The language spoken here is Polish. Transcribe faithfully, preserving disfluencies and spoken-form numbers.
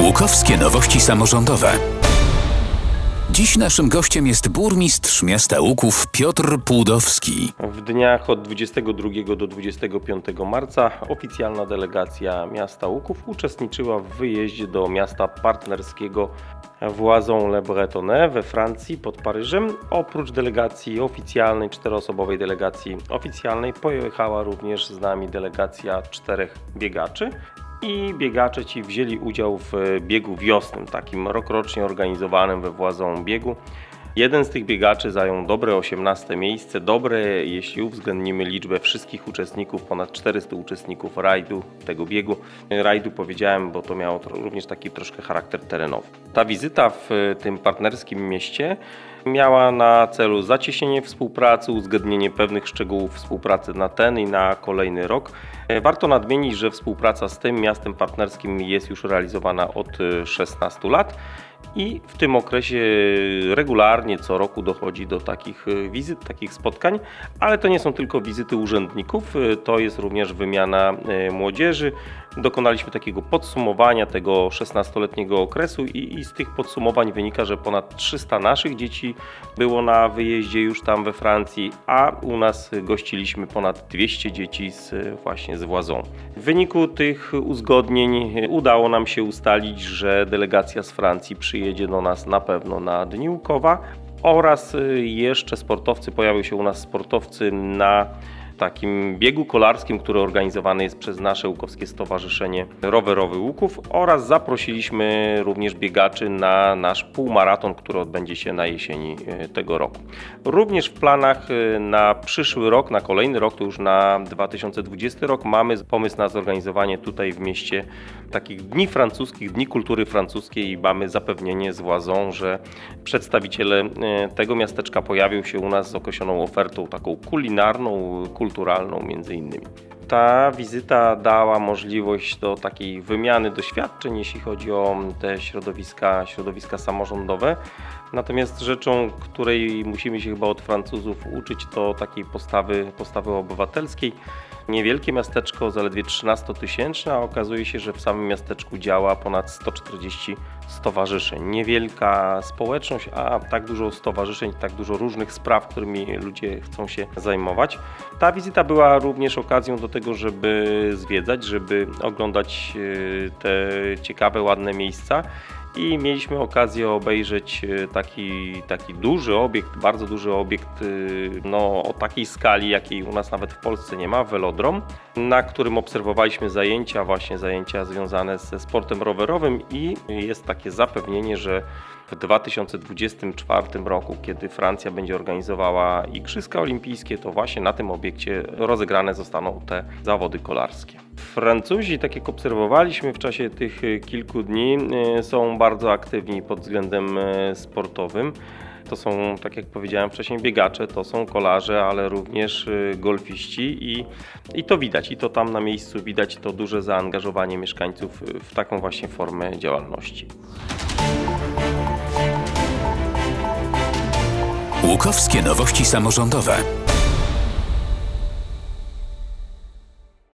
Łukowskie nowości samorządowe. Dziś naszym gościem jest burmistrz miasta Łuków Piotr Płudowski. W dniach od dwudziestego drugiego do dwudziestego piątego marca oficjalna delegacja miasta Łuków uczestniczyła w wyjeździe do miasta partnerskiego Voisons-le-Bretonnais we Francji pod Paryżem. Oprócz delegacji oficjalnej, czteroosobowej delegacji oficjalnej, pojechała również z nami delegacja czterech biegaczy. I biegacze ci wzięli udział w biegu wiosnym, takim rokrocznie organizowanym we Voisons biegu. Jeden z tych biegaczy zajął dobre osiemnaste miejsce, dobre jeśli uwzględnimy liczbę wszystkich uczestników, ponad czterystu uczestników rajdu, tego biegu. Rajdu powiedziałem, bo to miało również taki troszkę charakter terenowy. Ta wizyta w tym partnerskim mieście miała na celu zacieśnienie współpracy, uzgodnienie pewnych szczegółów współpracy na ten i na kolejny rok. Warto nadmienić, że współpraca z tym miastem partnerskim jest już realizowana od szesnastu lat i w tym okresie regularnie co roku dochodzi do takich wizyt, takich spotkań, ale to nie są tylko wizyty urzędników, to jest również wymiana młodzieży. Dokonaliśmy takiego podsumowania tego szesnastoletniego okresu i, i z tych podsumowań wynika, że ponad trzysta naszych dzieci było na wyjeździe już tam we Francji, a u nas gościliśmy ponad dwieście dzieci z, właśnie z Voisons. W wyniku tych uzgodnień udało nam się ustalić, że delegacja z Francji przyjedzie do nas na pewno na Dni Łukowa oraz jeszcze sportowcy, pojawią się u nas sportowcy na takim biegu kolarskim, który organizowany jest przez nasze łukowskie Stowarzyszenie Rowerowe Łuków, oraz zaprosiliśmy również biegaczy na nasz półmaraton, który odbędzie się na jesieni tego roku. Również w planach na przyszły rok, na kolejny rok, to już na dwa tysiące dwudziesty rok, mamy pomysł na zorganizowanie tutaj w mieście takich dni francuskich, dni kultury francuskiej i mamy zapewnienie z Voisons, że przedstawiciele tego miasteczka pojawią się u nas z określoną ofertą taką kulinarną, kulturalną między innymi. Ta wizyta dała możliwość do takiej wymiany doświadczeń, jeśli chodzi o te środowiska, środowiska samorządowe. Natomiast rzeczą, której musimy się chyba od Francuzów uczyć, to takiej postawy, postawy obywatelskiej. Niewielkie miasteczko, zaledwie trzynastotysięczne, a okazuje się, że w samym miasteczku działa ponad sto czterdzieści stowarzyszeń. Niewielka społeczność, a tak dużo stowarzyszeń, tak dużo różnych spraw, którymi ludzie chcą się zajmować. Ta wizyta była również okazją do tego, żeby zwiedzać, żeby oglądać te ciekawe, ładne miejsca. I mieliśmy okazję obejrzeć taki, taki duży obiekt, bardzo duży obiekt no, o takiej skali, jakiej u nas nawet w Polsce nie ma, velodrom, na którym obserwowaliśmy zajęcia, właśnie zajęcia związane ze sportem rowerowym i jest takie zapewnienie, że w dwa tysiące dwudziestym czwartym roku, kiedy Francja będzie organizowała Igrzyska Olimpijskie, to właśnie na tym obiekcie rozegrane zostaną te zawody kolarskie. Francuzi, tak jak obserwowaliśmy w czasie tych kilku dni, są bardzo aktywni pod względem sportowym. To są, tak jak powiedziałem wcześniej, biegacze, to są kolarze, ale również golfiści i, i to widać, i to tam na miejscu widać to duże zaangażowanie mieszkańców w taką właśnie formę działalności. Łukowskie nowości samorządowe.